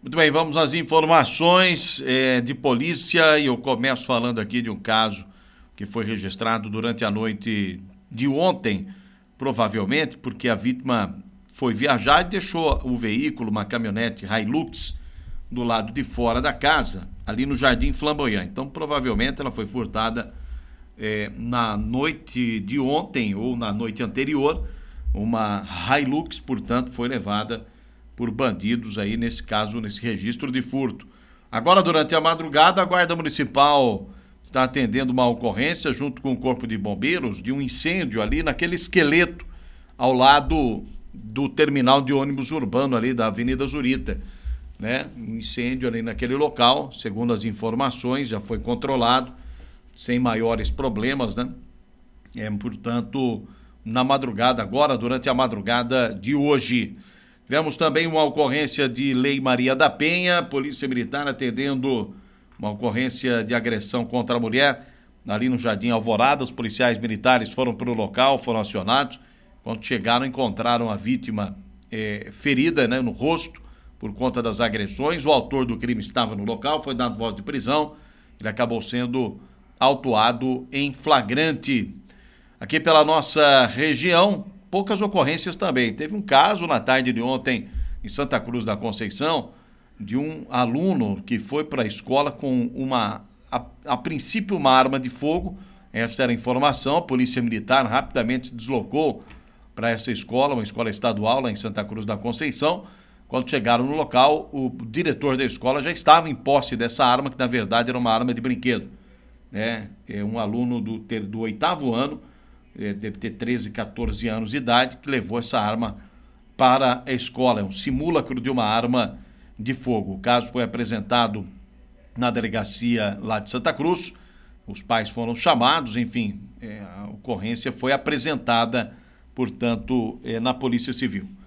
Muito bem, vamos às informações de polícia e eu começo falando aqui de um caso que foi registrado durante a noite de ontem, provavelmente porque a vítima foi viajar e deixou o veículo, uma caminhonete Hilux, do lado de fora da casa, ali no Jardim Flamboyant. Então, provavelmente ela foi furtada na noite de ontem ou na noite anterior. Uma Hilux, portanto, foi levada por bandidos aí, nesse caso, nesse registro de furto. Agora, durante a madrugada, a Guarda Municipal está atendendo uma ocorrência junto com o Corpo de Bombeiros de um incêndio ali naquele esqueleto ao lado do terminal de ônibus urbano ali da Avenida Zurita, né? Um incêndio ali naquele local, segundo as informações, já foi controlado, sem maiores problemas, né? Portanto, na madrugada agora, durante a madrugada de hoje. Tivemos também uma ocorrência de Lei Maria da Penha, Polícia Militar atendendo uma ocorrência de agressão contra a mulher ali no Jardim Alvorada. Os policiais militares foram para o local, foram acionados. Quando chegaram, encontraram a vítima ferida, né, no rosto por conta das agressões. O autor do crime estava no local, foi dado voz de prisão. Ele acabou sendo autuado em flagrante. Aqui pela nossa região, poucas ocorrências também. Teve um caso na tarde de ontem em Santa Cruz da Conceição de um aluno que foi para a escola com a princípio uma arma de fogo. Essa era a informação. A Polícia Militar rapidamente se deslocou para essa escola, uma escola estadual lá em Santa Cruz da Conceição. Quando chegaram no local, o diretor da escola já estava em posse dessa arma, que na verdade era uma arma de brinquedo. Um aluno do 8º ano, deve ter 13, 14 anos de idade, que levou essa arma para a escola. É um simulacro de uma arma de fogo. O caso foi apresentado na delegacia lá de Santa Cruz. Os pais foram chamados, enfim, a ocorrência foi apresentada, portanto, na Polícia Civil.